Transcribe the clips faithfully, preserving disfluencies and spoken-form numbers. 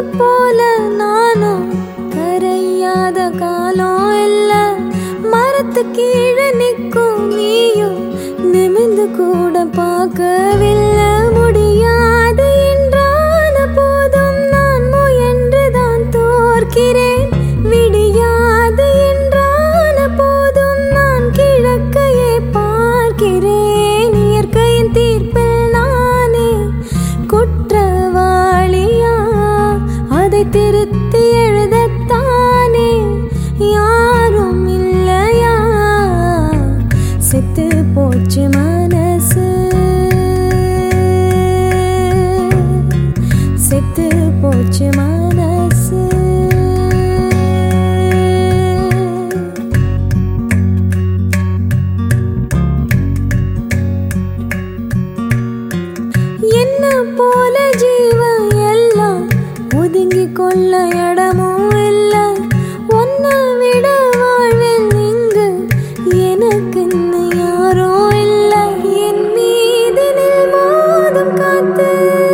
போல நானும் கரையாத காலம் இல்ல. மரத்து கீழே நிற்கும் நீயும் நிமிந்து கூட பார்க்கவில்லை. முடியாது என்றான போதும் நான் முயன்றுதான் தோற்கிறேன். விடியாது என்றான போதும் நான் கிழக்கையே பார்க்கிறேன். இயற்கையின் தீர்ப்பில் நானே குற்றவாளியா? அதை திருத்தி எழுதத்தானே யாரும் இல்லையா? செத்து போச்சு மனசு, செத்து போச்சு மனசு. என்ன போல ஜீவன் எல்லாம் ஒதுங்கி கொள்ள இடமும் இல்ல. ஒன்ன விட வாழ்வில் இங்கு எனக்கு யாரோ இல்ல. என் மீது நில் மோதும் காத்து,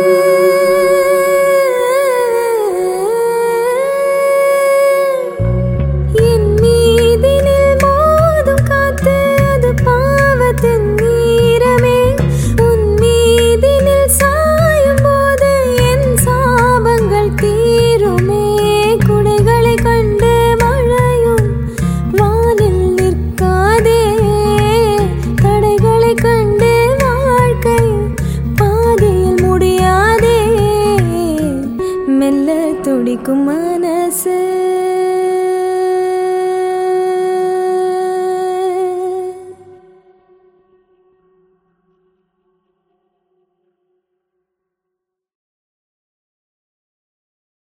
என் மீது நில் மோதும் காத்து, அது பாவத்தின் நீரமே. உன் மீது நில் சாயும் போது என் சாபங்கள் தீருமே. குடைகளை கண்டு மழையும் வானில் நிற்காதே. தடைகளை கண்டு வாழ்க்கை பாதையில் முடியாதே. மெல்ல துடிக்கும் மனசு.